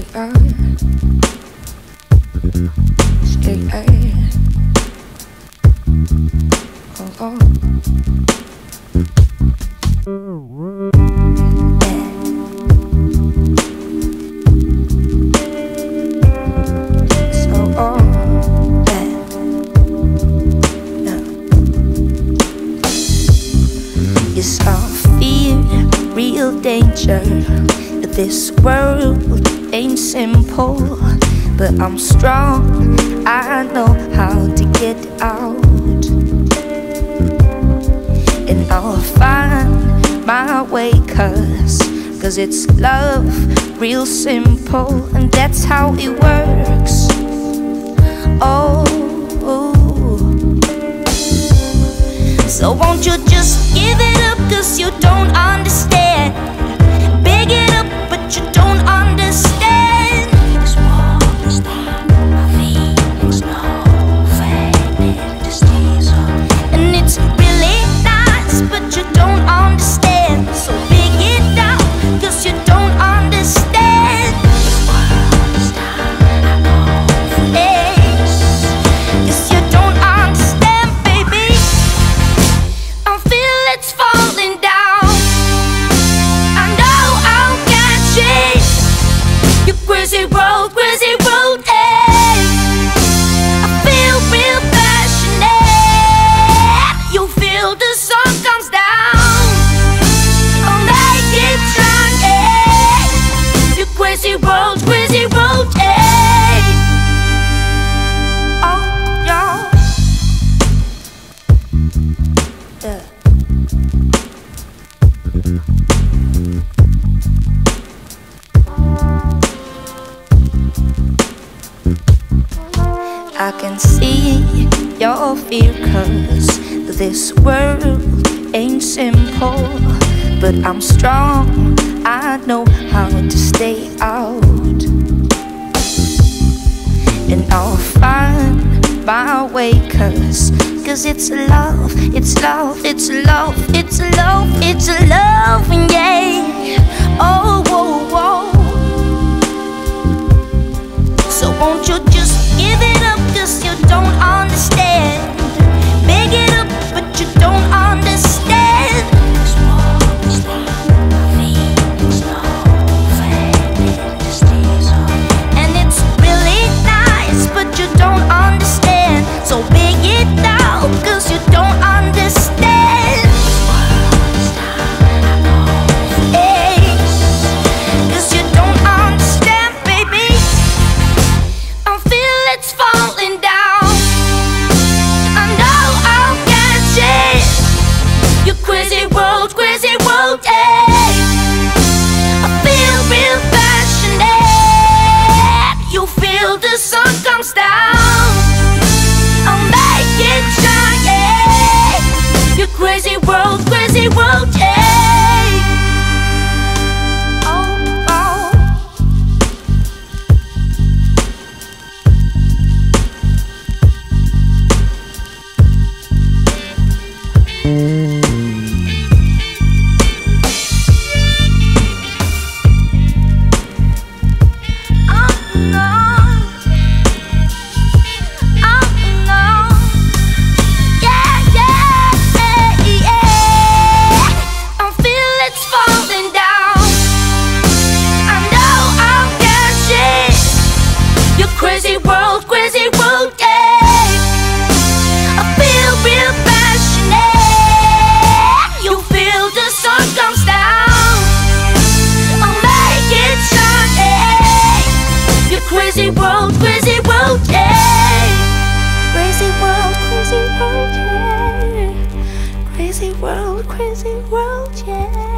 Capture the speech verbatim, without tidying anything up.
uh, stay, uh, oh, oh. So all that, no. Yes, I fear real danger. This world ain't simple, but I'm strong, I know how to get out. And I'll find my way, cause, cause it's love, real simple, and that's how it works. Oh, so won't you just give it up, cause you don't understand. Big it up, but you don't understand. This world is not my feelings, no fading to steeze up. And it's really nice, but you don't understand. So big it up, cause you don't understand. This world is not my feelings, cause you don't understand, baby. I feel it's falling down. Crazy road, crazy road, eh? I feel real passionate. You feel the sun comes down. I'll make it strong, eh? You crazy road, crazy road, eh? Oh, y'all, yeah. I can see your fear, cause this world ain't simple, but I'm strong, I know how to stay out. And I'll find my way, cause, cause it's love, it's love, it's love, it's love, it's love, yeah. Oh, whoa, whoa. So won't you just give it up, cause you don't understand. Big it up, but you don't understand. This world is not my feelings, no fading to steeze up. And it's really nice, but you don't understand. So big it out, cause you don't understand. This world is not my feelings, cause you don't understand, baby. I feel it's falling down. I know I'll catch it. You crazy world, crazy world, eh? I feel real passionate. You feel the sun comes down. I'll make it shine, yeah. You crazy world, crazy world, yeah. Crazy world, crazy world, yeah. I feel real passionate. You feel the sun comes down. I'll make it shine, yeah. You crazy world, crazy world, yeah. Crazy world, crazy world, yeah. Crazy world, crazy world, yeah.